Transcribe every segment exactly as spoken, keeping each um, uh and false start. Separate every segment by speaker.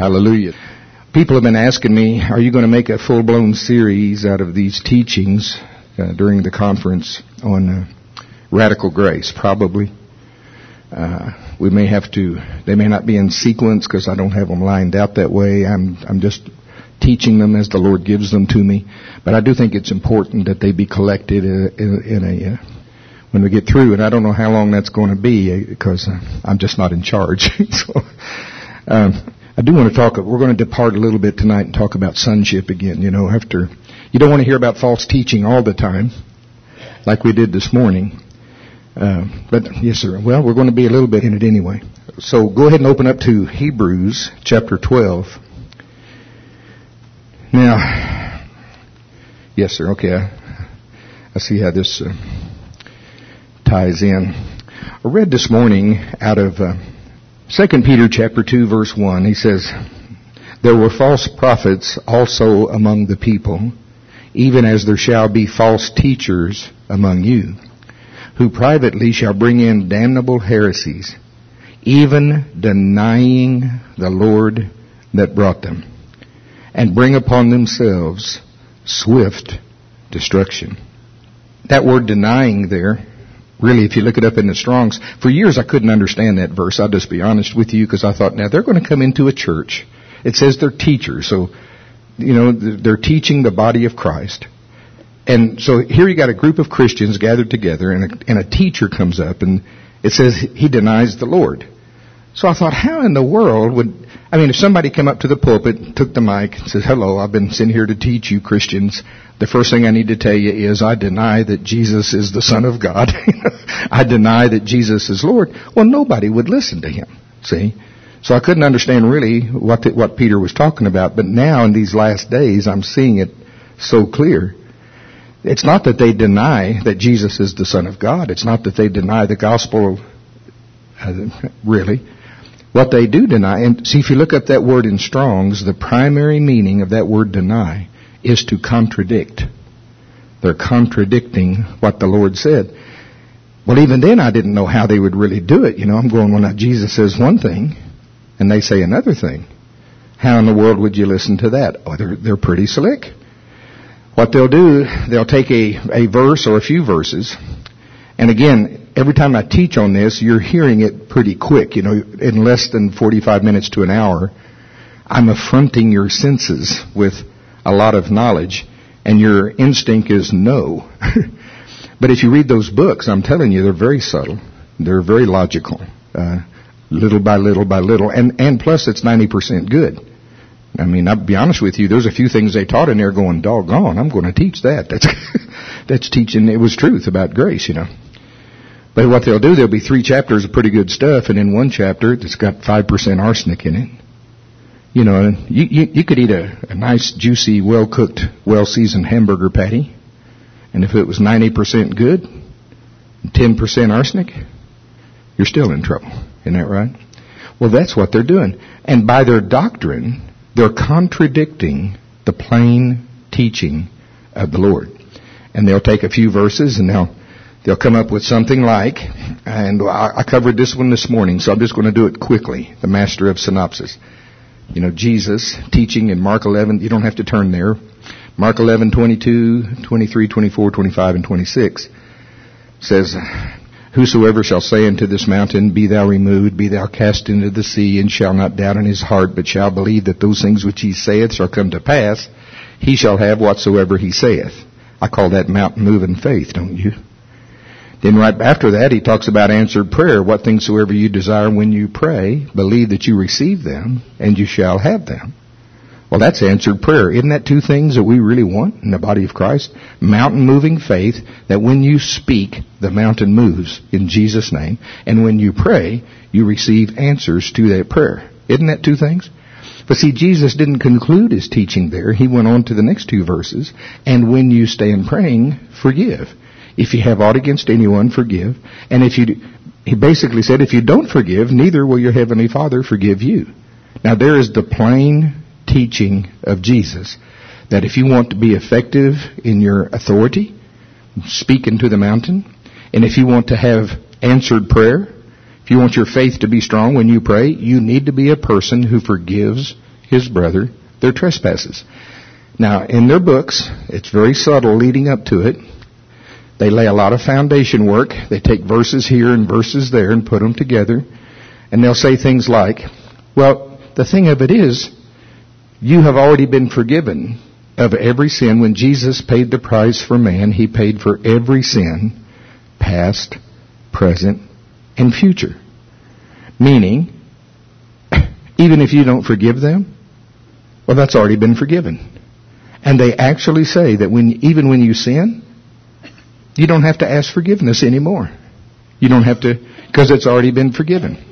Speaker 1: Hallelujah. People have been asking me, are you going to make a full-blown series out of these teachings uh, during the conference on uh, radical grace? Probably. Uh, we may have to, they may not be in sequence because I don't have them lined out that way. I'm, I'm just teaching them as the Lord gives them to me. But I do think it's important that they be collected in, in, in a, uh, when we get through. And I don't know how long that's going to be because uh, I'm just not in charge. so, um, I do want to talk, we're going to depart a little bit tonight and talk about sonship again. You know, after, you don't want to hear about false teaching all the time, like we did this morning. Uh, but, yes, sir. Well, we're going to be a little bit in it anyway. So go ahead and open up to Hebrews chapter twelve. Now, yes, sir. Okay. I, I see how this uh, ties in. I read this morning out of uh, Second Peter chapter two, verse one. He says, "There were false prophets also among the people, even as there shall be false teachers among you, who privately shall bring in damnable heresies, even denying the Lord that brought them, and bring upon themselves swift destruction." That word denying there, really, if you look it up in the Strong's, for years I couldn't understand that verse. I'll just be honest with you, because I thought, now they're going to come into a church. It says they're teachers, so, you know, they're teaching the body of Christ. And so here you got a group of Christians gathered together, and a, and a teacher comes up, and it says he denies the Lord. So I thought, how in the world would, I mean, if somebody came up to the pulpit, took the mic, and says, "Hello, I've been sent here to teach you Christians. The first thing I need to tell you is I deny that Jesus is the Son of God. I deny that Jesus is Lord." Well, nobody would listen to him, see? So I couldn't understand really what the, what Peter was talking about. But now in these last days, I'm seeing it so clear. It's not that they deny that Jesus is the Son of God. It's not that they deny the gospel, uh, really. What they do deny, and see, if you look up that word in Strong's, the primary meaning of that word deny is to contradict. They're contradicting what the Lord said. Well, even then I didn't know how they would really do it. You know, I'm going, well, now Jesus says one thing, and they say another thing. How in the world would you listen to that? Oh, they're, they're pretty slick. What they'll do, they'll take a, a verse or a few verses, and again, every time I teach on this, you're hearing it pretty quick. You know, in less than forty-five minutes to an hour, I'm affronting your senses with a lot of knowledge, and your instinct is no. But if you read those books, I'm telling you, they're very subtle. They're very logical, uh, little by little by little, and, and plus it's ninety percent good. I mean, I'll be honest with you, there's a few things they taught in there going, doggone, I'm going to teach that. That's that's teaching, it was truth about grace, you know. But what they'll do, there'll be three chapters of pretty good stuff, and in one chapter, it's got five percent arsenic in it. You know, you, you, you could eat a, a nice, juicy, well-cooked, well-seasoned hamburger patty, and if it was ninety percent good, ten percent arsenic, you're still in trouble. Isn't that right? Well, that's what they're doing. And by their doctrine, they're contradicting the plain teaching of the Lord. And they'll take a few verses, and they'll They'll come up with something like, and I covered this one this morning, so I'm just going to do it quickly, the master of synopsis. You know, Jesus teaching in Mark eleven, you don't have to turn there. Mark eleven, twenty-two, twenty-three, twenty-four, twenty-five, and twenty-six says, "Whosoever shall say unto this mountain, Be thou removed, be thou cast into the sea, and shall not doubt in his heart, but shall believe that those things which he saith shall come to pass, he shall have whatsoever he saith." I call that mountain moving faith, don't you? Then right after that, he talks about answered prayer. "What things soever you desire when you pray, believe that you receive them, and you shall have them." Well, that's answered prayer. Isn't that two things that we really want in the body of Christ? Mountain-moving faith, that when you speak, the mountain moves in Jesus' name. And when you pray, you receive answers to that prayer. Isn't that two things? But see, Jesus didn't conclude his teaching there. He went on to the next two verses. "And when you stand praying, forgive. If you have aught against anyone, forgive. And if you," he basically said, "if you don't forgive, neither will your heavenly Father forgive you." Now there is the plain teaching of Jesus, that if you want to be effective in your authority, speak into the mountain. And if you want to have answered prayer, if you want your faith to be strong when you pray, you need to be a person who forgives his brother their trespasses. Now, in their books, it's very subtle leading up to it. They lay a lot of foundation work. They take verses here and verses there and put them together. And they'll say things like, well, the thing of it is, you have already been forgiven of every sin. When Jesus paid the price for man, he paid for every sin, past, present, and future. Meaning, even if you don't forgive them, well, that's already been forgiven. And they actually say that when even when you sin, you don't have to ask forgiveness anymore. You don't have to, because it's already been forgiven.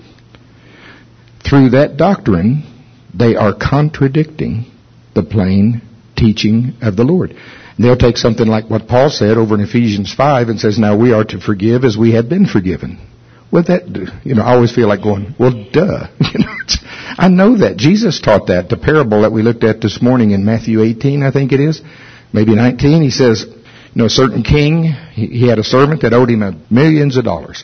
Speaker 1: Through that doctrine, they are contradicting the plain teaching of the Lord. And they'll take something like what Paul said over in Ephesians five and says, now we are to forgive as we have been forgiven. Well, that, you know, I always feel like going, well, duh. You know, it's, I know that. Jesus taught that. The parable that we looked at this morning in Matthew eighteen, I think it is, maybe nineteen, he says, you know, a certain king, he, he had a servant that owed him a millions of dollars.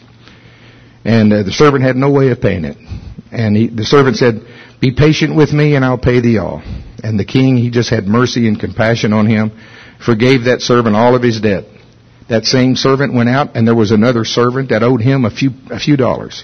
Speaker 1: And uh, the servant had no way of paying it. And he, the servant said, be patient with me and I'll pay thee all. And the king, he just had mercy and compassion on him, forgave that servant all of his debt. That same servant went out and there was another servant that owed him a few a few dollars.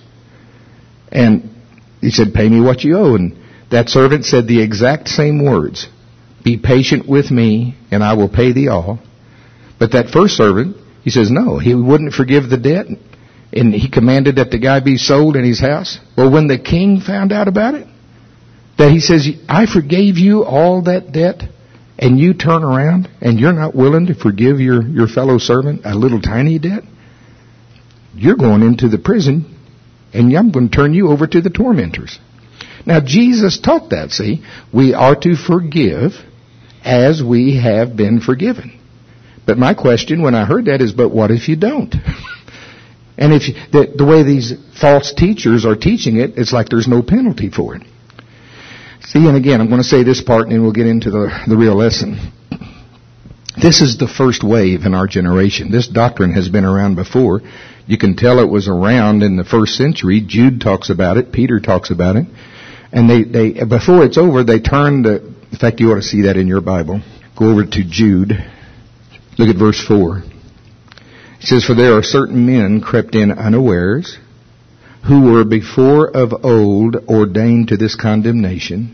Speaker 1: And he said, pay me what you owe. And that servant said the exact same words. Be patient with me and I will pay thee all. But that first servant, he says, no, he wouldn't forgive the debt. And he commanded that the guy be sold in his house. Well, when the king found out about it, that he says, I forgave you all that debt, and you turn around and you're not willing to forgive your, your fellow servant a little tiny debt, you're going into the prison, and I'm going to turn you over to the tormentors. Now, Jesus taught that, see. We are to forgive as we have been forgiven. But my question when I heard that is, but what if you don't? And if you, the, the way these false teachers are teaching it, it's like there's no penalty for it. See, and again, I'm going to say this part and then we'll get into the, the real lesson. This is the first wave in our generation. This doctrine has been around before. You can tell it was around in the first century. Jude talks about it. Peter talks about it. And they, they before it's over, they turn the, in fact, you ought to see that in your Bible. Go over to Jude. Look at verse four. It says, for there are certain men crept in unawares, who were before of old ordained to this condemnation,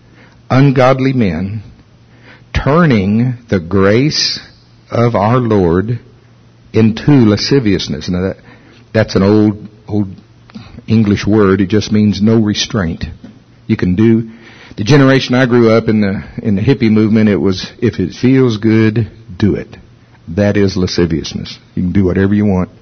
Speaker 1: ungodly men, turning the grace of our Lord into lasciviousness. Now that, that's an old, old English word. It just means no restraint. You can do, the generation I grew up in the, in the hippie movement, it was, if it feels good, do it. That is lasciviousness. You can do whatever you want.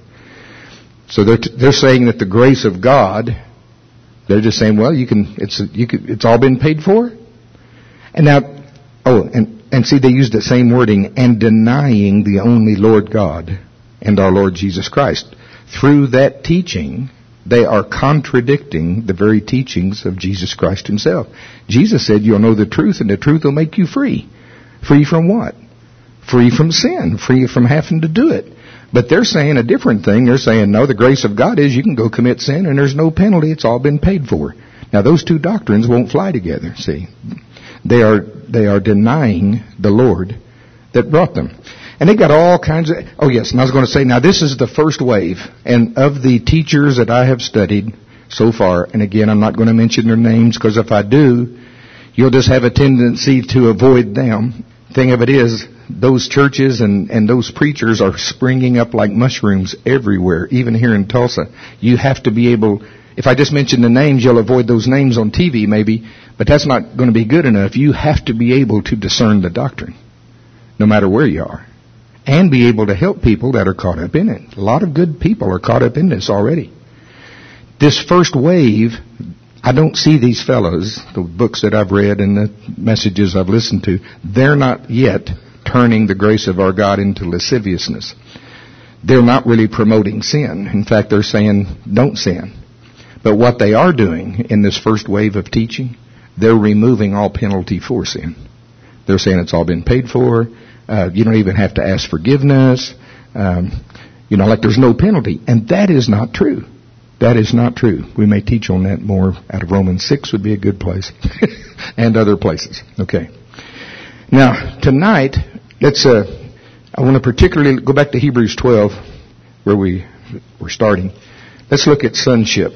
Speaker 1: So they're t- they're saying that the grace of God, they're just saying, well, you can it's you can, it's all been paid for. And now, oh, and and see, they used the same wording, and denying the only Lord God and our Lord Jesus Christ. Through that teaching, they are contradicting the very teachings of Jesus Christ himself. Jesus said, you'll know the truth, and the truth will make you free. Free from what? Free from sin. Free from having to do it. But they're saying a different thing. They're saying, no, the grace of God is you can go commit sin and there's no penalty. It's all been paid for. Now, those two doctrines won't fly together, see. They are they are denying the Lord that brought them. And they got all kinds of... Oh, yes, and I was going to say, now this is the first wave. And of the teachers that I have studied so far, and again, I'm not going to mention their names, because if I do, you'll just have a tendency to avoid them. Thing of it is, those churches and, and those preachers are springing up like mushrooms everywhere, even here in Tulsa. You have to be able, if I just mention the names, you'll avoid those names on T V maybe, but that's not going to be good enough. You have to be able to discern the doctrine, no matter where you are, and be able to help people that are caught up in it. A lot of good people are caught up in this already. This first wave, I don't see these fellows, the books that I've read and the messages I've listened to, they're not yet turning the grace of our God into lasciviousness. They're not really promoting sin. In fact, they're saying, don't sin. But what they are doing in this first wave of teaching, they're removing all penalty for sin. They're saying it's all been paid for. Uh, you don't even have to ask forgiveness. Um, you know, like there's no penalty. And that is not true. That is not true. We may teach on that more out of Romans six would be a good place. And other places. Okay. Now, tonight, let's, uh, I want to particularly go back to Hebrews twelve, where we were starting. Let's look at sonship.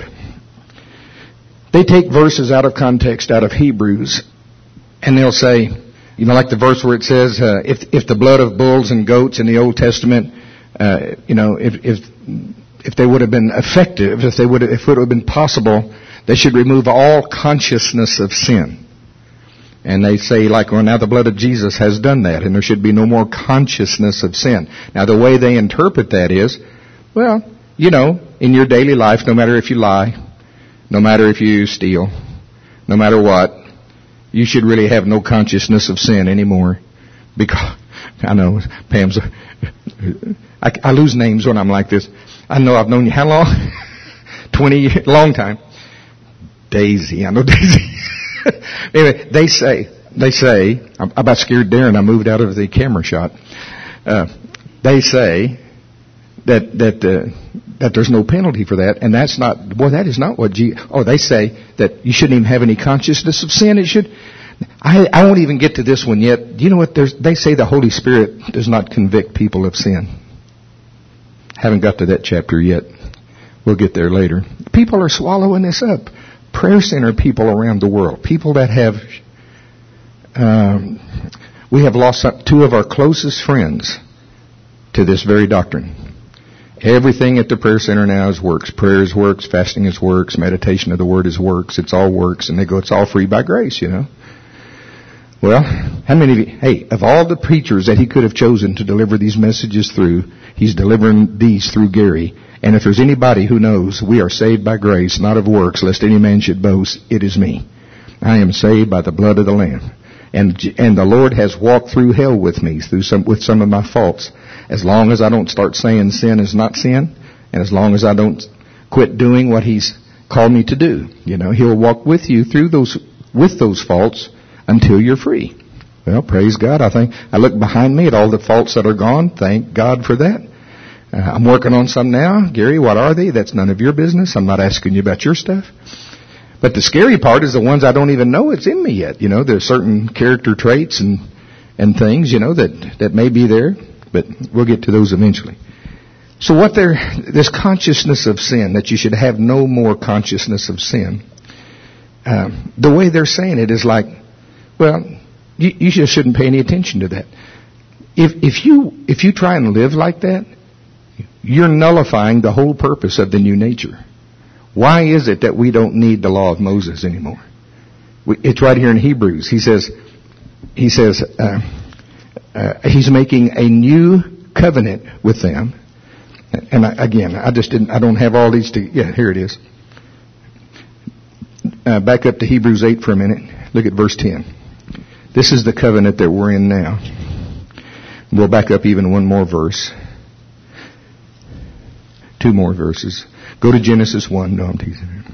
Speaker 1: They take verses out of context, out of Hebrews, and they'll say, you know, like the verse where it says, uh, if if the blood of bulls and goats in the Old Testament, uh, you know, if if if they would have been effective, if they would have, if it would have been possible, they should remove all consciousness of sin. And they say, like, well, now the blood of Jesus has done that, and there should be no more consciousness of sin. Now, the way they interpret that is, well, you know, in your daily life, no matter if you lie, no matter if you steal, no matter what, you should really have no consciousness of sin anymore. Because, I know, Pam's, I, I lose names when I'm like this. I know I've known you how long? twenty, long time. Daisy, I know Daisy. Anyway, they say, they say, I about scared Darren, I moved out of the camera shot. Uh, they say that, that, uh, that there's no penalty for that, and that's not, boy, that is not what G, oh, they say that you shouldn't even have any consciousness of sin. It should, I, I won't even get to this one yet. Do you know what, there's, they say the Holy Spirit does not convict people of sin. Haven't got to that chapter yet. We'll get there later. People are swallowing this up. Prayer center people around the world, people that have, um, we have lost two of our closest friends to this very doctrine. Everything at the prayer center now is works. Prayer is works, fasting is works, meditation of the word is works. It's all works, and they go, it's all free by grace, you know. Well, how many of you, hey, of all the preachers that he could have chosen to deliver these messages through, he's delivering these through Gary. And if there's anybody who knows we are saved by grace, not of works, lest any man should boast, it is me. I am saved by the blood of the Lamb. And and the Lord has walked through hell with me through some with some of my faults. As long as I don't start saying sin is not sin, and as long as I don't quit doing what He's called me to do, you know, He'll walk with you through those with those faults until you're free. Well, praise God. I think I look behind me at all the faults that are gone. Thank God for that. Uh, I'm working on some now. Gary, what are they? That's none of your business. I'm not asking you about your stuff. But the scary part is the ones I don't even know it's in me yet. You know, there's certain character traits and, and things, you know, that, that may be there. But we'll get to those eventually. So what there, this consciousness of sin, that you should have no more consciousness of sin. Um, the way they're saying it is like, well, you, you just shouldn't pay any attention to that. If, if you, if you try and live like that, you're nullifying the whole purpose of the new nature. Why is it that we don't need the law of Moses anymore? It's right here in Hebrews. He says, he says, uh, uh, he's making a new covenant with them. And I, again, I just didn't, I don't have all these to, yeah, here it is. Uh, back up to Hebrews eight for a minute. Look at verse ten. This is the covenant that we're in now. We'll back up even one more verse. Two more verses. Go to Genesis one. No, I'm teasing.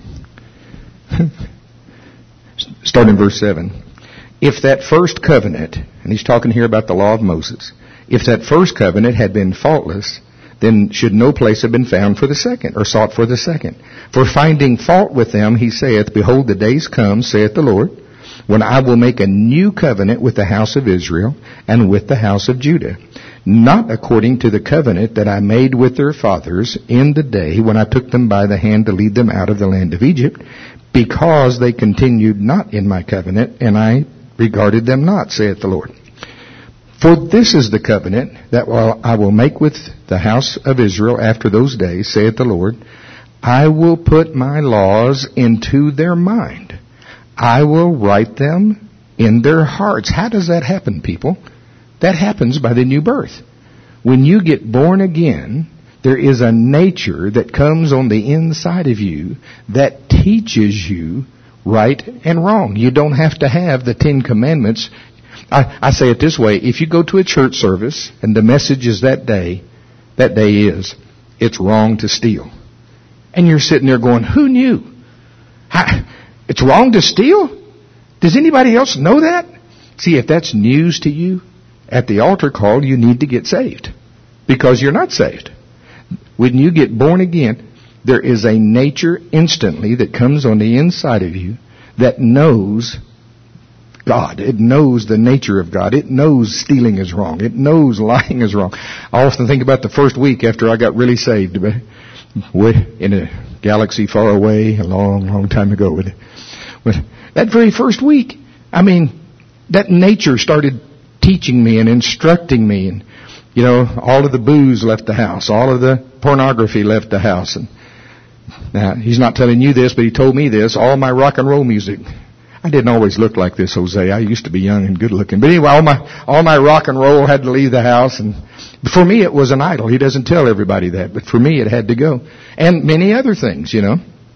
Speaker 1: Start in verse seven. If that first covenant, and he's talking here about the law of Moses, if that first covenant had been faultless, then should no place have been found for the second, or sought for the second. For finding fault with them, he saith, Behold, the days come, saith the Lord, when I will make a new covenant with the house of Israel and with the house of Judah, not according to the covenant that I made with their fathers in the day when I took them by the hand to lead them out of the land of Egypt, because they continued not in my covenant, and I regarded them not, saith the Lord. For this is the covenant that I will make with the house of Israel after those days, saith the Lord. I will put my laws into their mind. I will write them in their hearts. How does that happen, people? That happens by the new birth. When you get born again, there is a nature that comes on the inside of you that teaches you right and wrong. You don't have to have the Ten Commandments. I, I say it this way. If you go to a church service and the message is that day, that day is, it's wrong to steal. And you're sitting there going, who knew? How, it's wrong to steal? Does anybody else know that? See, if that's news to you, at the altar call, you need to get saved. Because you're not saved. When you get born again, there is a nature instantly that comes on the inside of you that knows God. It knows the nature of God. It knows stealing is wrong. It knows lying is wrong. I often think about the first week after I got really saved, in a galaxy far away, a long, long time ago. That very first week, I mean, that nature started teaching me and instructing me, and you know, all of the booze left the house, all of the pornography left the house, and now he's not telling you this, but he told me this. All my rock and roll music. I didn't always look like this, Jose. I used to be young and good looking, but anyway, all my all my rock and roll had to leave the house, and for me it was an idol. He doesn't tell everybody that, but for me it had to go, and many other things, you know.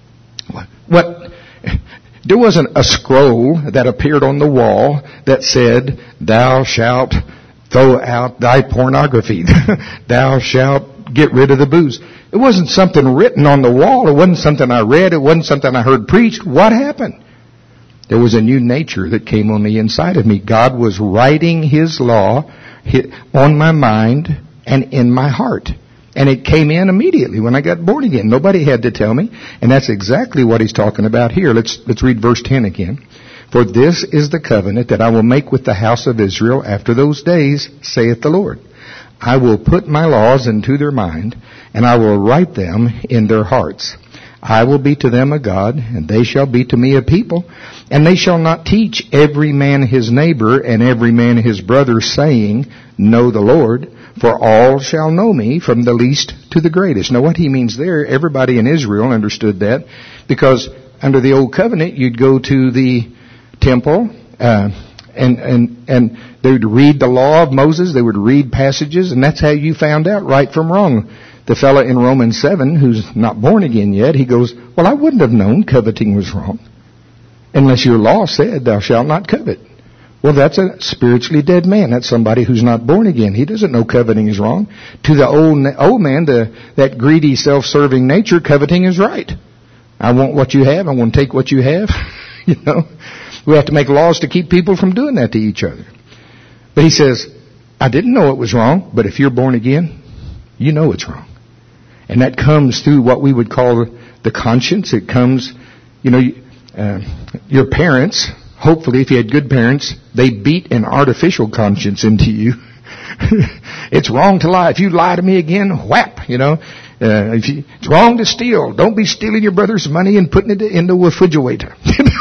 Speaker 1: What? There wasn't a scroll that appeared on the wall that said, "Thou shalt throw out thy pornography. Thou shalt get rid of the booze." It wasn't something written on the wall. It wasn't something I read. It wasn't something I heard preached. What happened? There was a new nature that came on the inside of me. God was writing His law on my mind and in my heart. And it came in immediately when I got born again. Nobody had to tell me. And that's exactly what he's talking about here. Let's, let's read verse ten again. "For this is the covenant that I will make with the house of Israel after those days, saith the Lord. I will put my laws into their mind, and I will write them in their hearts. I will be to them a God, and they shall be to me a people. And they shall not teach every man his neighbor and every man his brother, saying, Know the Lord, for all shall know me, from the least to the greatest." Now what he means there, everybody in Israel understood that, because under the old covenant, you'd go to the temple, uh, and, and, and they would read the law of Moses, they would read passages, and that's how you found out right from wrong. The fellow in Romans seven, who's not born again yet, he goes, "Well, I wouldn't have known coveting was wrong, unless your law said, thou shalt not covet." Well, that's a spiritually dead man. That's somebody who's not born again. He doesn't know coveting is wrong. To the old old man, the, that greedy, self-serving nature, coveting is right. I want what you have. I want to take what you have. You know, we have to make laws to keep people from doing that to each other. But he says, I didn't know it was wrong, but if you're born again, you know it's wrong. And that comes through what we would call the conscience. It comes, you know, uh, your parents, hopefully if you had good parents, they beat an artificial conscience into you. It's wrong to lie. If you lie to me again, whap, you know. Uh, if you, it's wrong to steal. Don't be stealing your brother's money and putting it in the refrigerator.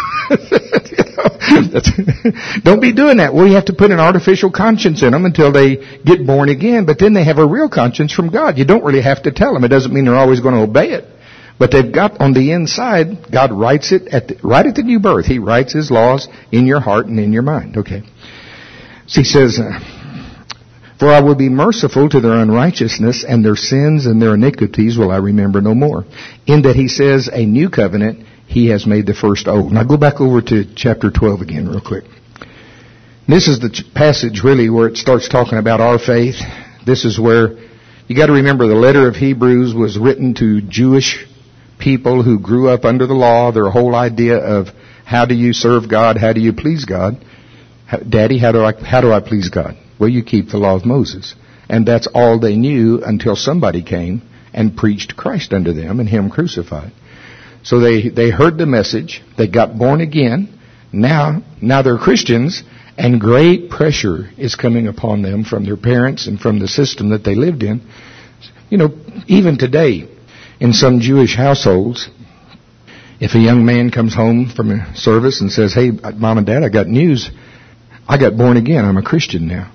Speaker 1: Don't be doing that. Well, you have to put an artificial conscience in them until they get born again. But then they have a real conscience from God. You don't really have to tell them. It doesn't mean they're always going to obey it. But they've got on the inside, God writes it at the, right at the new birth. He writes His laws in your heart and in your mind. Okay. So he says, uh, "For I will be merciful to their unrighteousness, and their sins and their iniquities will I remember no more." In that he says a new covenant, He has made the first old. Now go back over to chapter twelve again real quick. This is the passage really where it starts talking about our faith. This is where you got to remember the letter of Hebrews was written to Jewish people who grew up under the law. Their whole idea of how do you serve God? How do you please God? Daddy, how do I, how do I please God? Well, you keep the law of Moses. And that's all they knew until somebody came and preached Christ unto them and Him crucified. So they, they heard the message. They got born again. Now, now they're Christians, and great pressure is coming upon them from their parents and from the system that they lived in. You know, even today, in some Jewish households, if a young man comes home from a service and says, "Hey, Mom and Dad, I got news. I got born again. I'm a Christian now."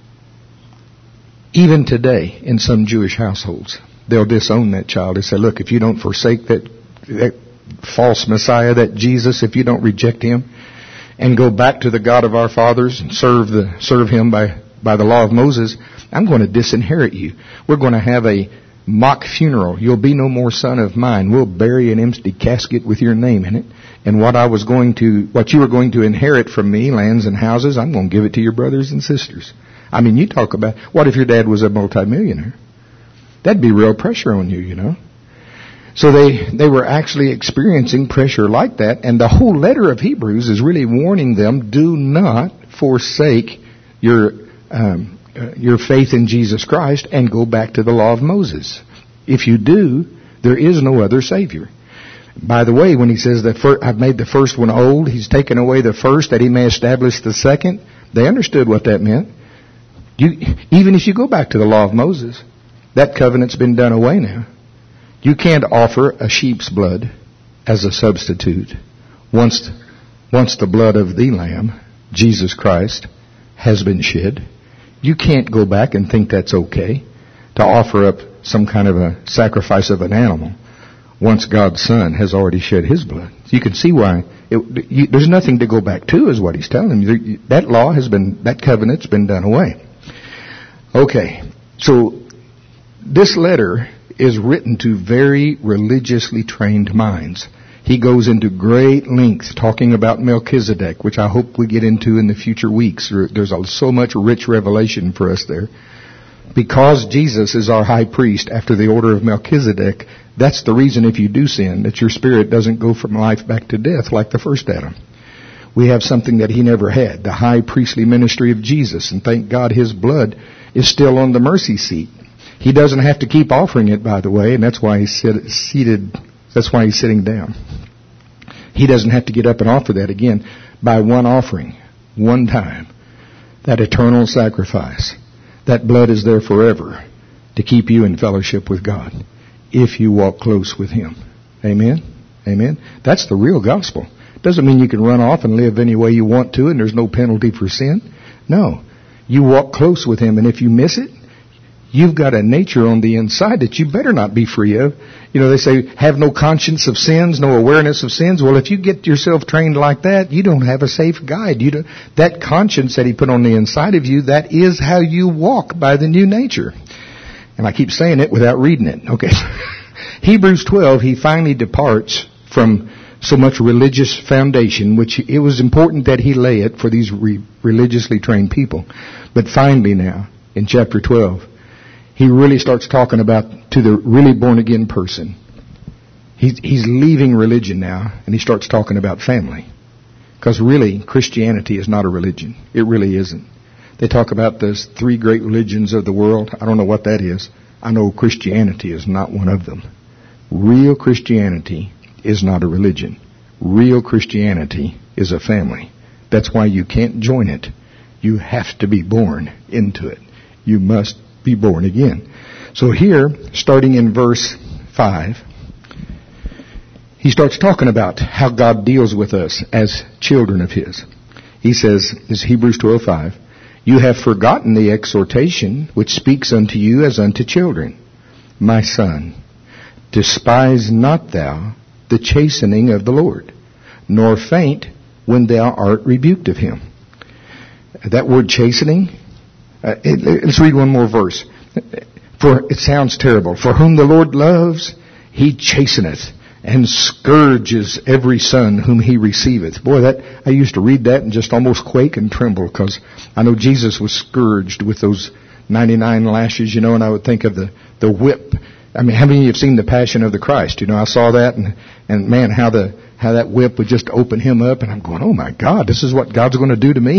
Speaker 1: Even today, in some Jewish households, they'll disown that child. They say, "Look, if you don't forsake that, that false Messiah, that Jesus, if you don't reject Him and go back to the God of our fathers and serve the serve Him by, by the law of Moses, I'm going to disinherit you. We're going to have a mock funeral. You'll be no more son of mine. We'll bury an empty casket with your name in it. And what I was going to, what you were going to inherit from me, lands and houses, I'm going to give it to your brothers and sisters." I mean, you talk about, what if your dad was a multimillionaire? That'd be real pressure on you, you know. So they, they were actually experiencing pressure like that. And the whole letter of Hebrews is really warning them, do not forsake your, um, uh, your faith in Jesus Christ and go back to the law of Moses. If you do, There is no other Savior. By the way, when he says that fir- I've made the first one old, he's taken away the first that he may establish the second. They understood what that meant. You, even if you go back to the law of Moses, that covenant's been done away now. You can't offer a sheep's blood as a substitute once, once the blood of the Lamb, Jesus Christ, has been shed. You can't go back and think that's okay to offer up some kind of a sacrifice of an animal once God's Son has already shed His blood. You can see why it, you, there's nothing to go back to, is what he's telling you. That law has been, that covenant's been done away. Okay, so this letter is written to very religiously trained minds. He goes into great length talking about Melchizedek, which I hope we get into in the future weeks. There's so much rich revelation for us there. Because Jesus is our high priest after the order of Melchizedek, that's the reason if you do sin, that your spirit doesn't go from life back to death like the first Adam. We have something that he never had, the high priestly ministry of Jesus, and thank God his blood is still on the mercy seat. He doesn't have to keep offering it, by the way, and that's why he's sit, seated, that's why he's sitting down. He doesn't have to get up and offer that again by one offering, one time. That eternal sacrifice. That blood is there forever to keep you in fellowship with God if you walk close with Him. Amen? Amen? That's the real gospel. Doesn't mean you can run off and live any way you want to and there's no penalty for sin. No. You walk close with Him, and if you miss it, you've got a nature on the inside that you better not be free of. You know, they say, have no conscience of sins, no awareness of sins. Well, if you get yourself trained like that, you don't have a safe guide. You don't, that conscience that He put on the inside of you, that is how you walk by the new nature. And I keep saying it without reading it. Okay. Hebrews twelve, he finally departs from so much religious foundation, which it was important that he lay it for these re- religiously trained people. But finally now, in chapter twelve, he really starts talking about to the really born-again person. He's, he's leaving religion now, and he starts talking about family. Because really, Christianity is not a religion. It really isn't. They talk about the three great religions of the world. I don't know what that is. I know Christianity is not one of them. Real Christianity is not a religion. Real Christianity is a family. That's why you can't join it. You have to be born into it. You must be born again. So here, starting in verse five, he starts talking about how God deals with us as children of His. He says, this is Hebrews twelve five, you have forgotten the exhortation which speaks unto you as unto children. My son, despise not thou the chastening of the Lord, nor faint when thou art rebuked of Him. That word chastening, uh, it, let's read one more verse. For it sounds terrible. For whom the Lord loves, He chasteneth, and scourges every son whom He receiveth. Boy, that I used to read that and just almost quake and tremble, because I know Jesus was scourged with those ninety-nine lashes, you know, and I would think of the, the whip. I mean, how many of you have seen The Passion of the Christ? You know, I saw that, and, and man, how the how that whip would just open Him up, and I'm going, oh my God, this is what God's going to do to me.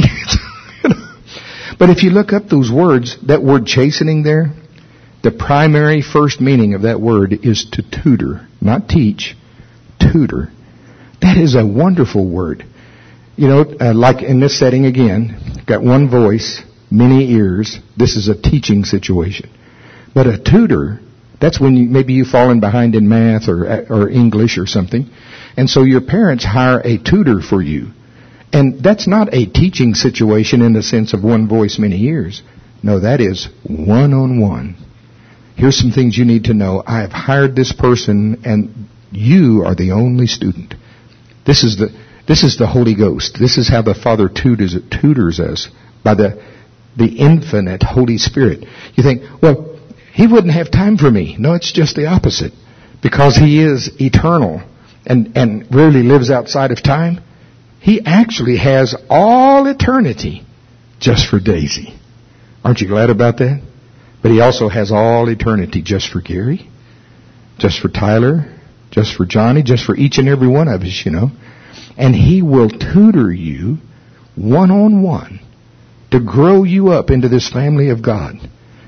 Speaker 1: But if you look up those words, that word chastening there, the primary first meaning of that word is to tutor, not teach, tutor. That is a wonderful word. You know, uh, like in this setting again, got one voice, many ears. This is a teaching situation. But a tutor, that's when you, maybe you've fallen behind in math or or English or something. And so your parents hire a tutor for you. And that's not a teaching situation in the sense of one voice, many ears. No, that is one-on-one. Here's some things you need to know. I have hired this person, and you are the only student. This is the this is the Holy Ghost. This is how the Father tutors tutors us by the the infinite Holy Spirit. You think, well, He wouldn't have time for me. No, it's just the opposite. Because He is eternal and and rarely lives outside of time. He actually has all eternity just for Daisy. Aren't you glad about that? But He also has all eternity just for Gary, just for Tyler, just for Johnny, just for each and every one of us, you know. And He will tutor you one-on-one to grow you up into this family of God.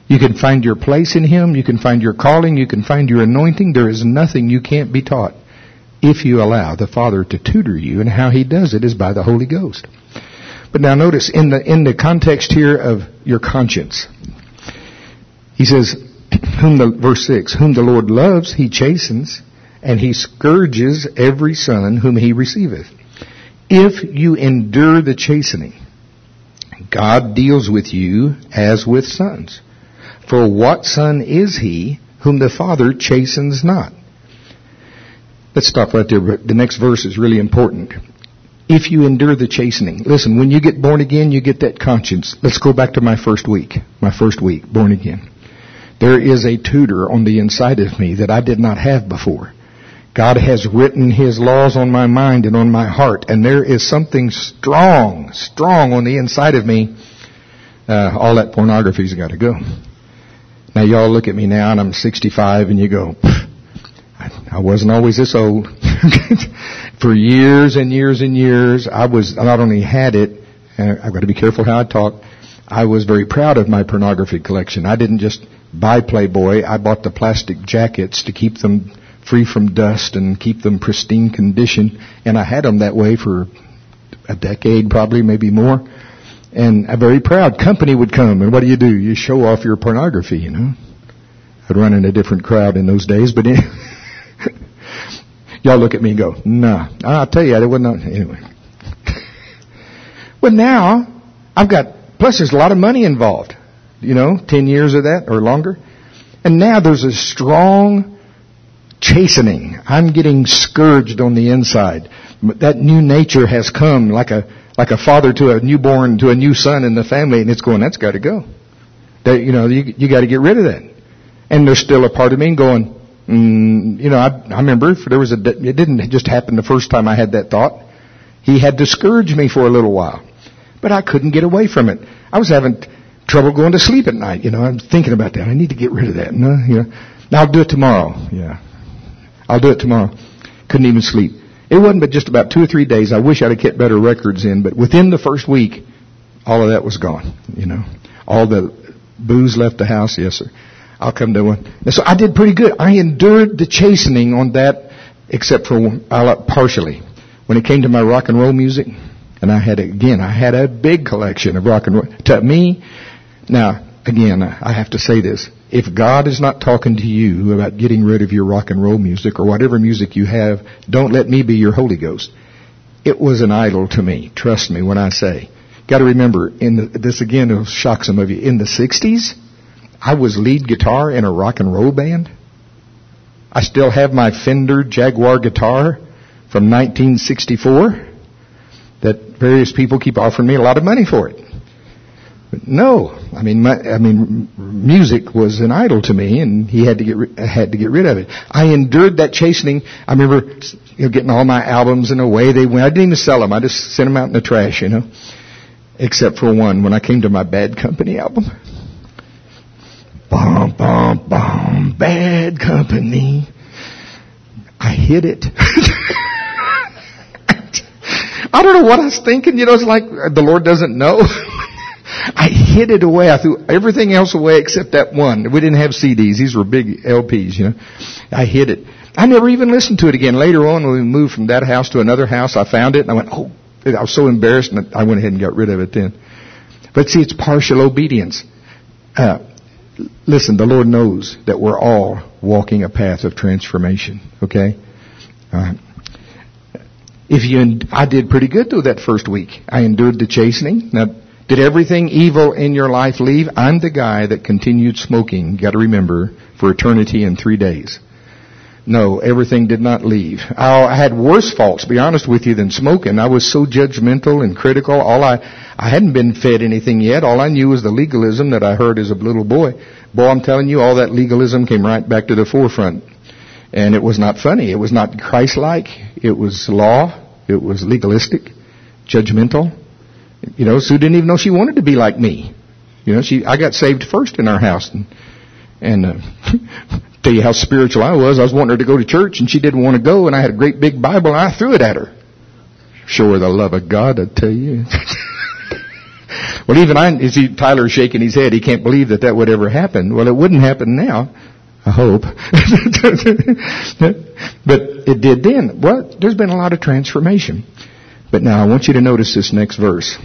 Speaker 1: You can find your place in Him. You can find your calling. You can find your anointing. There is nothing you can't be taught if you allow the Father to tutor you. And how He does it is by the Holy Ghost. But now notice in the in the context here of your conscience, He says, "Whom the verse six, whom the Lord loves, He chastens, and He scourges every son whom He receiveth. If you endure the chastening, God deals with you as with sons. For what son is he whom the Father chastens not?" Let's stop right there. The next verse is really important. If you endure the chastening. Listen, when you get born again, you get that conscience. Let's go back to my first week. My first week, born again. There is a tutor on the inside of me that I did not have before. God has written His laws on my mind and on my heart, and there is something strong, strong on the inside of me. Uh, all that pornography's got to go. Now y'all look at me now, and I'm sixty-five, and you go, I, I wasn't always this old. For years and years and years, I was, I not only had it, and I've got to be careful how I talk, I was very proud of my pornography collection. I didn't just buy Playboy, I bought the plastic jackets to keep them free from dust and keep them pristine condition, and I had them that way for a decade, probably, maybe more. And a very proud company would come, and what do you do? You show off your pornography, you know. I'd run in a different crowd in those days, but anyway. Y'all look at me and go, nah. I'll tell you, it wasn't, anyway. Well, now, I've got, plus there's a lot of money involved, you know, ten years of that or longer. And now there's a strong chastening. I'm getting scourged on the inside. That new nature has come like a like a father to a newborn, to a new son in the family, and it's going, that's got to go. That, you know, you, you got to get rid of that. And there's still a part of me going, mm, you know, I, I remember there was a, it didn't just happen the first time I had that thought. He had discouraged me for a little while, but I couldn't get away from it. I was having trouble going to sleep at night. You know, I'm thinking about that. I need to get rid of that. No, you know, now I'll do it tomorrow. Yeah, I'll do it tomorrow. Couldn't even sleep. It wasn't but just about two or three days. I wish I'd have kept better records in, but within the first week, all of that was gone. You know, all the booze left the house. Yes, sir. I'll come to one. And so I did pretty good. I endured the chastening on that, except for one, partially. When it came to my rock and roll music, and I had, again, I had a big collection of rock and roll. To me, now, again, I have to say this. If God is not talking to you about getting rid of your rock and roll music or whatever music you have, don't let me be your Holy Ghost. It was an idol to me. Trust me when I say. Got to remember, in the, this again will shock some of you. In the sixties, I was lead guitar in a rock and roll band. I still have my Fender Jaguar guitar from nineteen sixty-four that various people keep offering me a lot of money for it. But no, I mean, my, I mean, music was an idol to me, and he had to get ri- had to get rid of it. I endured that chastening. I remember, you know, getting all my albums, and away they went. I didn't even sell them. I just sent them out in the trash, you know. Except for one, when I came to my Bad Company album. Bum, bum, bum, Bad Company. I hid it. I don't know what I was thinking. You know, it's like the Lord doesn't know. I hid it away. I threw everything else away except that one. We didn't have C Ds. These were big L Ps, you know. I hid it. I never even listened to it again. Later on, when we moved from that house to another house, I found it, and I went, oh, I was so embarrassed, and I went ahead and got rid of it then. But see, it's partial obedience. Uh, listen, the Lord knows that we're all walking a path of transformation, okay? All right. If you, I did pretty good through that first week. I endured the chastening. Now, did everything evil in your life leave? I'm the guy that continued smoking, you got to remember, for eternity in three days. No, everything did not leave. I had worse faults, to be honest with you, than smoking. I was so judgmental and critical. All I, I hadn't been fed anything yet. All I knew was the legalism that I heard as a little boy. Boy, I'm telling you, all that legalism came right back to the forefront. And it was not funny. It was not Christ-like. It was law. It was legalistic, judgmental. You know, Sue didn't even know she wanted to be like me. You know, she, I got saved first in our house. And, and, uh, tell you how spiritual I was. I was wanting her to go to church, and she didn't want to go, and I had a great big Bible, and I threw it at her. Show her the love of God, I tell you. Well, even I, you see Tyler shaking his head. He can't believe that that would ever happen. Well, it wouldn't happen now. I hope. But it did then. Well, there's been a lot of transformation. But now I want you to notice this next verse.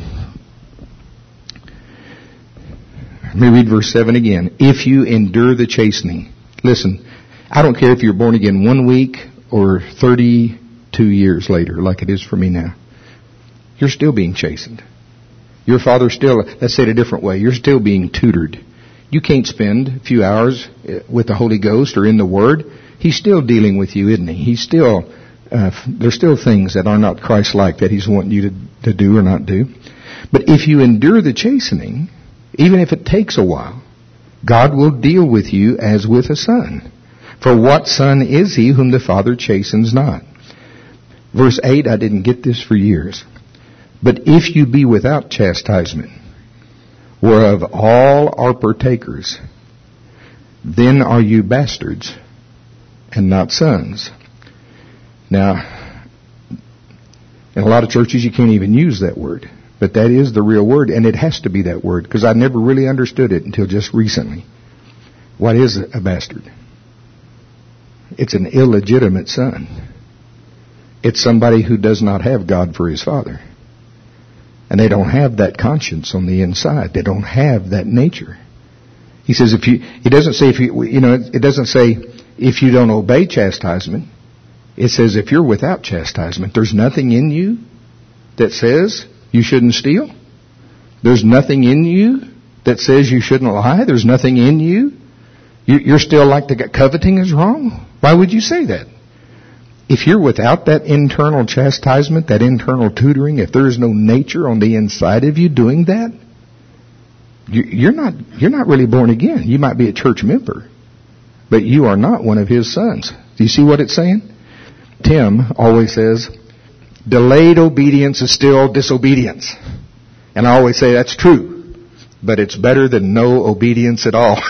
Speaker 1: Let me read verse seven again. If you endure the chastening. Listen, I don't care if you're born again one week or thirty-two years later, like it is for me now. You're still being chastened. Your father's still, let's say it a different way, you're still being tutored. You can't spend a few hours with the Holy Ghost or in the Word. He's still dealing with you, isn't he? He's still, uh, there's still things that are not Christ-like that he's wanting you to, to do or not do. But if you endure the chastening, even if it takes a while, God will deal with you as with a son. For what son is he whom the Father chastens not? Verse eight, I didn't get this for years. But if you be without chastisement, whereof all are partakers, then are you bastards and not sons. Now, in a lot of churches you can't even use that word. But that is the real word, and it has to be that word, because I never really understood it until just recently. What is a bastard? It's an illegitimate son. It's somebody who does not have God for his father. And they don't have that conscience on the inside. They don't have that nature. He says if you, it doesn't say if you, you know, it doesn't say if you don't obey chastisement. It says if you're without chastisement, there's nothing in you that says you shouldn't steal. There's nothing in you that says you shouldn't lie. There's nothing in you. You're still like the coveting is wrong. Why would you say that? If you're without that internal chastisement, that internal tutoring, if there is no nature on the inside of you doing that, you're not, you're not really born again. You might be a church member, but you are not one of his sons. Do you see what it's saying? Tim always says, delayed obedience is still disobedience. And I always say that's true, but it's better than no obedience at all.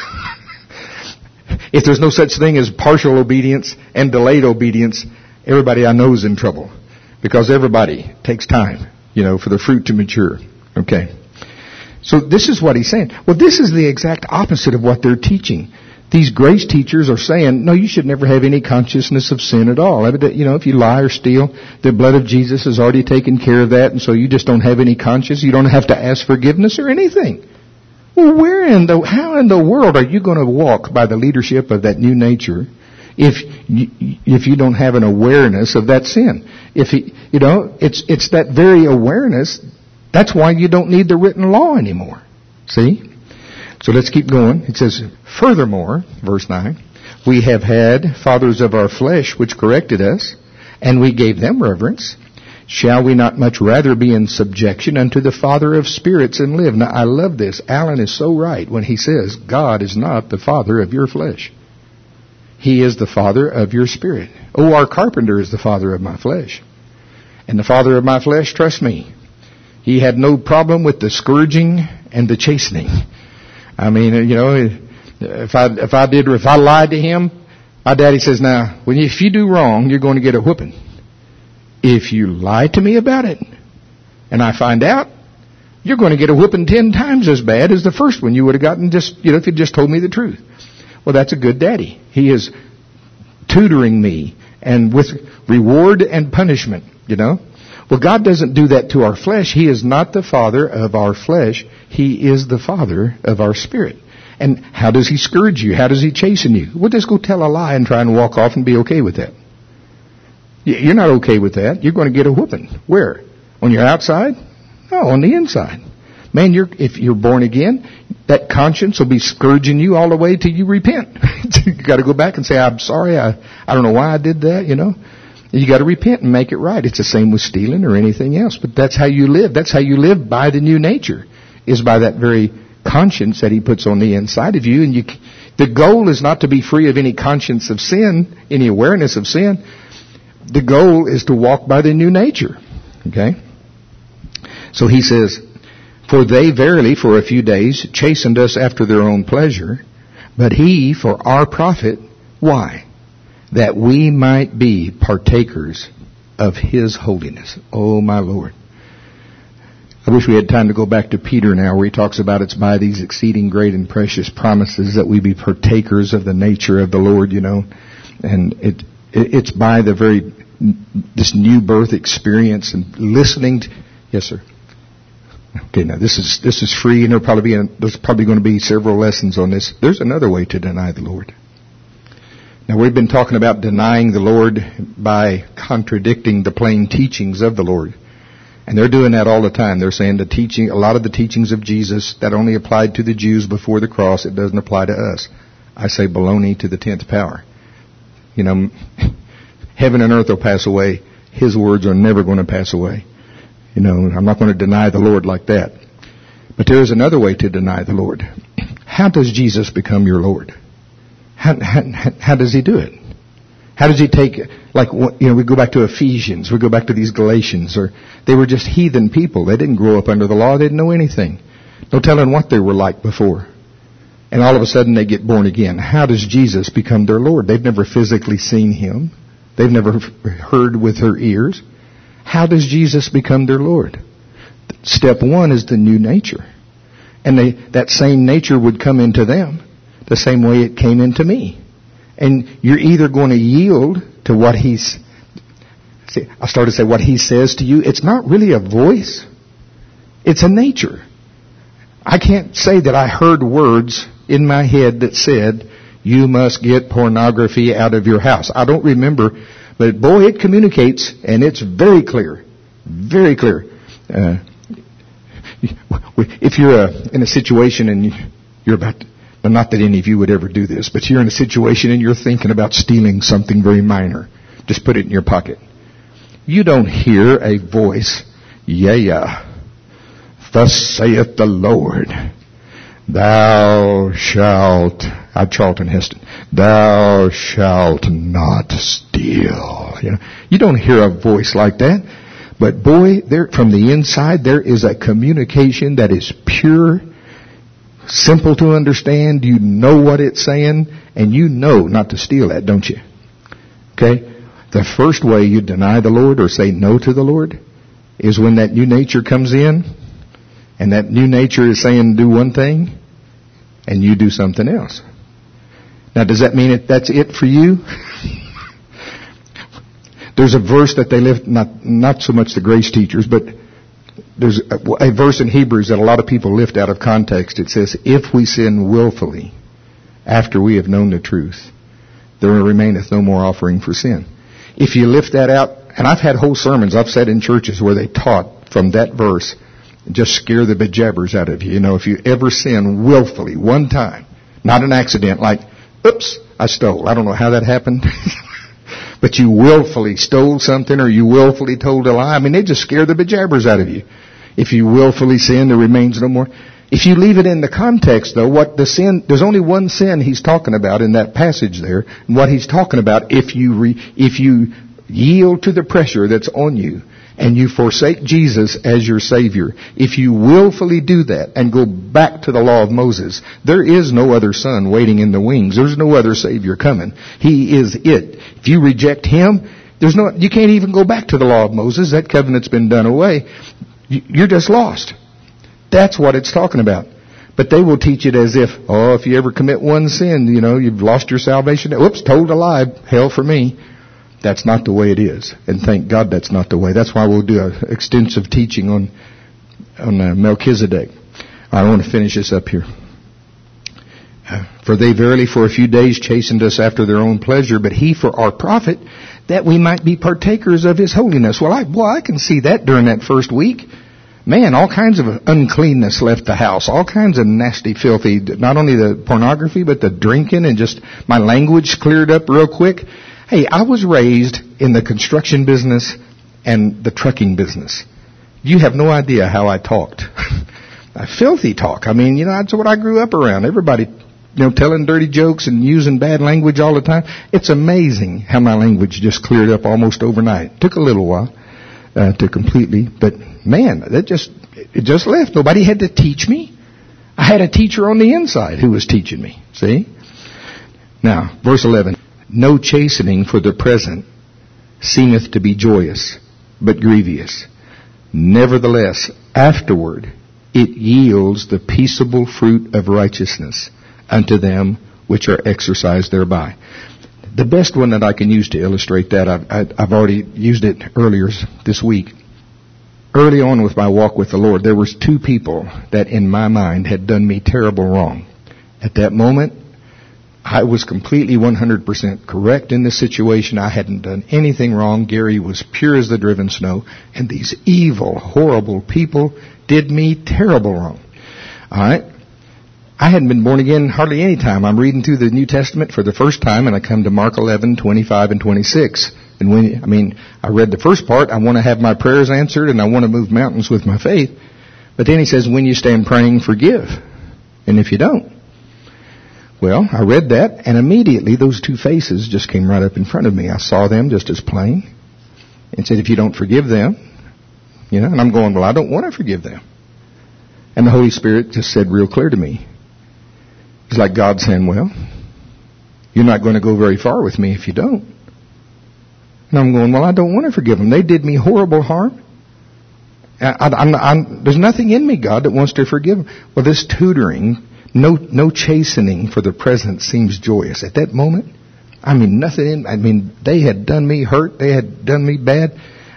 Speaker 1: If there's no such thing as partial obedience and delayed obedience, everybody I know is in trouble. Because everybody takes time, you know, for the fruit to mature. Okay. So this is what he's saying. Well, this is the exact opposite of what they're teaching. These grace teachers are saying, no, you should never have any consciousness of sin at all. You know, if you lie or steal, the blood of Jesus has already taken care of that, and so you just don't have any conscience. You don't have to ask forgiveness or anything. Well, where in the, how in the world are you going to walk by the leadership of that new nature if you, if you don't have an awareness of that sin? If he, you know, it's it's that very awareness. That's why you don't need the written law anymore. See? So let's keep going. It says, furthermore, verse nine, we have had fathers of our flesh which corrected us, and we gave them reverence. Shall we not much rather be in subjection unto the Father of spirits and live? Now, I love this. Alan is so right when he says, God is not the father of your flesh. He is the father of your spirit. Oh, our carpenter is the father of my flesh. And the father of my flesh, trust me, he had no problem with the scourging and the chastening. I mean, you know, if I if I did, if I lied to him, my daddy says, now, when you, if you do wrong, you're going to get a whooping. If you lie to me about it, and I find out, you're going to get a whooping ten times as bad as the first one you would have gotten just, you know, if you just told me the truth. Well, that's a good daddy. He is tutoring me, and with reward and punishment, you know. Well, God doesn't do that to our flesh. He is not the father of our flesh. He is the father of our spirit. And how does he scourge you? How does he chasten you? Well, just go tell a lie and try and walk off and be okay with that. You're not okay with that. You're going to get a whooping. Where? On your outside? No, on the inside. Man, you're, if you're born again, that conscience will be scourging you all the way till you repent. You got to go back and say, I'm sorry, I, I don't know why I did that, you know. You got to repent and make it right. It's the same with stealing or anything else. But that's how you live. That's how you live by the new nature, is by that very conscience that he puts on the inside of you. And you, the goal is not to be free of any conscience of sin, any awareness of sin. The goal is to walk by the new nature. Okay? So he says, for they verily for a few days chastened us after their own pleasure, but he for our profit. Why? That we might be partakers of his holiness. Oh, my Lord. I wish we had time to go back to Peter now, where he talks about it's by these exceeding great and precious promises that we be partakers of the nature of the Lord, you know. And it, it it's by the very, this new birth experience and listening to, yes sir. Okay, now this is, this is free, and there'll probably be, a, there's probably going to be several lessons on this. There's another way to deny the Lord. Now we've been talking about denying the Lord by contradicting the plain teachings of the Lord. And they're doing that all the time. They're saying the teaching, a lot of the teachings of Jesus that only applied to the Jews before the cross, it doesn't apply to us. I say baloney to the tenth power. You know, heaven and earth will pass away. His words are never going to pass away. You know, I'm not going to deny the Lord like that. But there is another way to deny the Lord. How does Jesus become your Lord? How, how, how does he do it? How does he take, like, you know, we go back to Ephesians, we go back to these Galatians, or they were just heathen people. They didn't grow up under the law. They didn't know anything. No telling what they were like before. And all of a sudden they get born again. How does Jesus become their Lord? They've never physically seen him. They've never heard with their ears. How does Jesus become their Lord? Step one is the new nature. And they, that same nature would come into them the same way it came into me. And you're either going to yield to what he's, see, I started to say what he says to you. It's not really a voice. It's a nature. I can't say that I heard words in my head that said, you must get pornography out of your house. I don't remember, but boy, it communicates, and it's very clear. Very clear. Uh, if you're uh, in a situation and you're about to, well, not that any of you would ever do this, but you're in a situation and you're thinking about stealing something very minor. Just put it in your pocket. You don't hear a voice, yea, thus saith the Lord, thou shalt, uh, Charlton Heston, thou shalt not steal. You know, you don't hear a voice like that. But boy, there, from the inside, there is a communication that is pure, simple to understand. You know what it's saying, and you know not to steal that, don't you? Okay? The first way you deny the Lord or say no to the Lord is when that new nature comes in, and that new nature is saying do one thing, and you do something else. Now, does that mean it, that's it for you? There's a verse that they lift, not not so much the grace teachers, but there's a, a verse in Hebrews that a lot of people lift out of context. It says, if we sin willfully after we have known the truth, there remaineth no more offering for sin. If you lift that out, and I've had whole sermons I've said in churches where they taught from that verse, just scare the bejabbers out of you. You know, if you ever sin willfully, one time, not an accident, like, oops, I stole. I don't know how that happened. But you willfully stole something or you willfully told a lie. I mean, they just scare the bejabbers out of you. If you willfully sin, there remains no more. If you leave it in the context, though, what the sin, there's only one sin he's talking about in that passage there. And what he's talking about, if you re, if you yield to the pressure that's on you and you forsake Jesus as your Savior, if you willfully do that and go back to the law of Moses, there is no other son waiting in the wings. There's no other Savior coming. He is it. If you reject Him, there's no, you can't even go back to the law of Moses. That covenant's been done away. You're just lost. That's what it's talking about. But they will teach it as if, oh, if you ever commit one sin, you know, you've lost your salvation. Whoops, told a lie. Hell for me. That's not the way it is. And thank God that's not the way. That's why we'll do an extensive teaching on on uh, Melchizedek. I want to finish this up here. Uh, for they verily for a few days chastened us after their own pleasure, but He for our profit, that we might be partakers of His holiness. Well, I, well, I can see that during that first week. Man, all kinds of uncleanness left the house. All kinds of nasty, filthy, not only the pornography, but the drinking, and just my language cleared up real quick. Hey, I was raised in the construction business and the trucking business. You have no idea how I talked. A filthy talk. I mean, you know, that's what I grew up around. Everybody, you know, telling dirty jokes and using bad language all the time. It's amazing how my language just cleared up almost overnight. Took a little while uh, to completely, but man, that just, it just left. Nobody had to teach me. I had a teacher on the inside who was teaching me. See? Now, verse eleven. No chastening for the present seemeth to be joyous, but grievous. Nevertheless, afterward, it yields the peaceable fruit of righteousness unto them which are exercised thereby. The best one that I can use to illustrate that, I've, I've already used it earlier this week. Early on with my walk with the Lord, there was two people that in my mind had done me terrible wrong. At that moment, I was completely one hundred percent correct in this situation. I hadn't done anything wrong. Gary was pure as the driven snow. And these evil, horrible people did me terrible wrong. All right? I hadn't been born again hardly any time. I'm reading through the New Testament for the first time, and I come to Mark eleven, twenty-five and twenty-six. And when, I mean, I read the first part, I want to have my prayers answered, and I want to move mountains with my faith. But then he says, when you stand praying, forgive. And if you don't, well, I read that, and immediately those two faces just came right up in front of me. I saw them just as plain and said, if you don't forgive them, you know, and I'm going, well, I don't want to forgive them. And the Holy Spirit just said real clear to me, it's like God saying, well, you're not going to go very far with me if you don't. And I'm going, well, I don't want to forgive them. They did me horrible harm. I, I, I'm, I'm, there's nothing in me, God, that wants to forgive them. Well, this tutoring, No, no chastening for the present seems joyous. At that moment, I mean, nothing in, I mean, they had done me hurt. They had done me bad.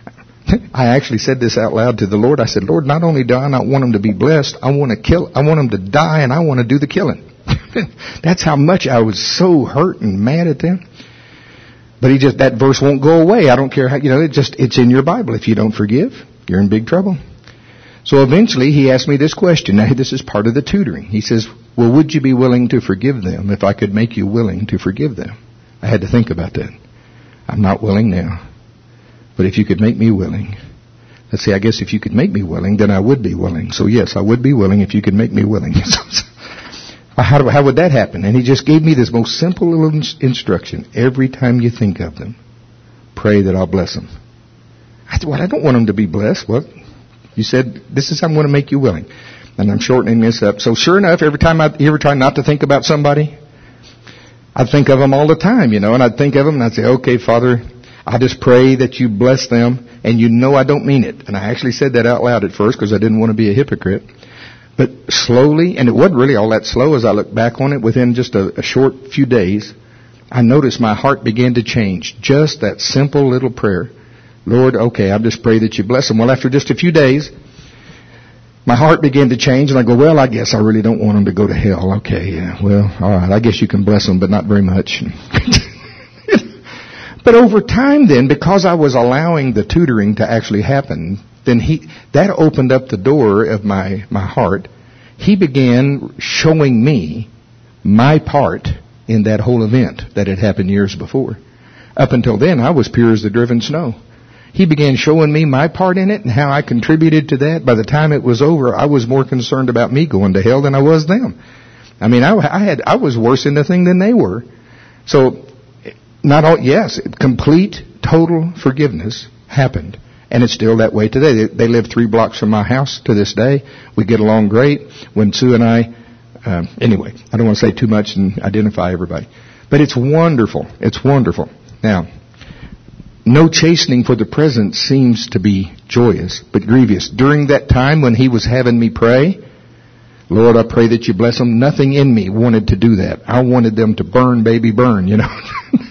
Speaker 1: I actually said this out loud to the Lord. I said, Lord, not only do I not want them to be blessed, I want to kill, I want them to die, and I want to do the killing. That's how much I was so hurt and mad at them. But he just, that verse won't go away. I don't care how, you know, it just, it's in your Bible. If you don't forgive, you're in big trouble. So eventually he asked me this question. Now this is part of the tutoring. He says, well, would you be willing to forgive them if I could make you willing to forgive them? I had to think about that. I'm not willing now. But if you could make me willing. Let's see, I guess if you could make me willing, then I would be willing. So yes, I would be willing if you could make me willing. how, do, how would that happen? And he just gave me this most simple little instruction. Every time you think of them, pray that I'll bless them. I said, well, I don't want them to be blessed. Well, you said, this is how I'm going to make you willing. And I'm shortening this up. So sure enough, every time I you ever try not to think about somebody, I'd think of them all the time, you know, and I'd think of them and I'd say, okay, Father, I just pray that you bless them, and you know I don't mean it. And I actually said that out loud at first because I didn't want to be a hypocrite. But slowly, and it wasn't really all that slow as I look back on it, within just a, a short few days, I noticed my heart began to change. Just that simple little prayer. Lord, okay, I just pray that you bless them. Well, after just a few days, my heart began to change, and I go, well, I guess I really don't want them to go to hell. Okay, yeah, well, all right, I guess you can bless them, but not very much. But over time then, because I was allowing the tutoring to actually happen, then he that opened up the door of my, my heart. He began showing me my part in that whole event that had happened years before. Up until then, I was pure as the driven snow. He began showing me my part in it and how I contributed to that. By the time it was over, I was more concerned about me going to hell than I was them. I mean, I, I had I was worse in the thing than they were. So, not all, yes, complete, total forgiveness happened. And it's still that way today. They, they live three blocks from my house to this day. We get along great. When Sue and I, uh, anyway, I don't want to say too much and identify everybody. But it's wonderful. It's wonderful. Now, no chastening for the present seems to be joyous, but grievous. During that time when he was having me pray, Lord, I pray that you bless them, nothing in me wanted to do that. I wanted them to burn, baby, burn, you know.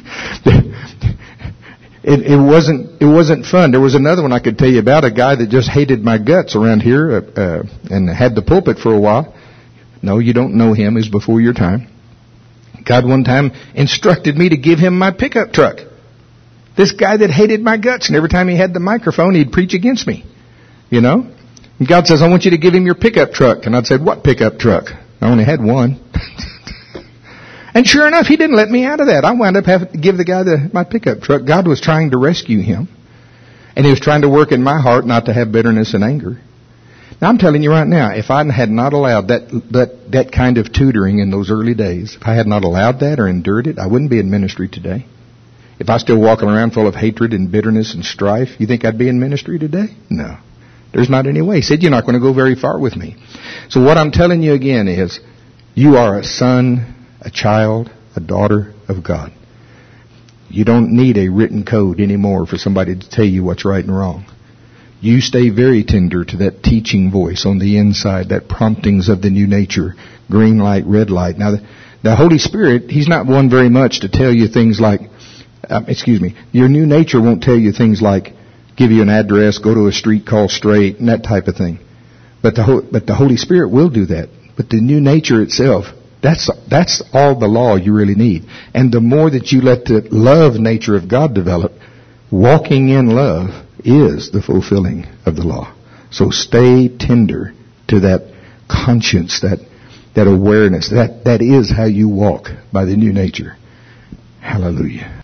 Speaker 1: It, it wasn't. It wasn't fun. There was another one I could tell you about, a guy that just hated my guts around here, uh, uh, and had the pulpit for a while. No, you don't know him. It was before your time. God one time instructed me to give him my pickup truck. This guy that hated my guts, and every time he had the microphone, he'd preach against me. You know? And God says, I want you to give him your pickup truck. And I'd said, what pickup truck? I only had one. And sure enough, he didn't let me out of that. I wound up having to give the guy the, my pickup truck. God was trying to rescue him. And he was trying to work in my heart not to have bitterness and anger. Now, I'm telling you right now, if I had not allowed that, that, that kind of tutoring in those early days, if I had not allowed that or endured it, I wouldn't be in ministry today. If I was still walking around full of hatred and bitterness and strife, you think I'd be in ministry today? No. There's not any way. He said, you're not going to go very far with me. So what I'm telling you again is, you are a son, a child, a daughter of God. You don't need a written code anymore for somebody to tell you what's right and wrong. You stay very tender to that teaching voice on the inside, that promptings of the new nature, green light, red light. Now, the, the Holy Spirit, He's not one very much to tell you things like, um, excuse me, your new nature won't tell you things like, give you an address, go to a street, call straight, and that type of thing. But the, but the Holy Spirit will do that. But the new nature itself, that's, that's all the law you really need. And the more that you let the love nature of God develop, walking in love is the fulfilling of the law. So stay tender to that conscience, that, that awareness. That, that is how you walk by the new nature. Hallelujah.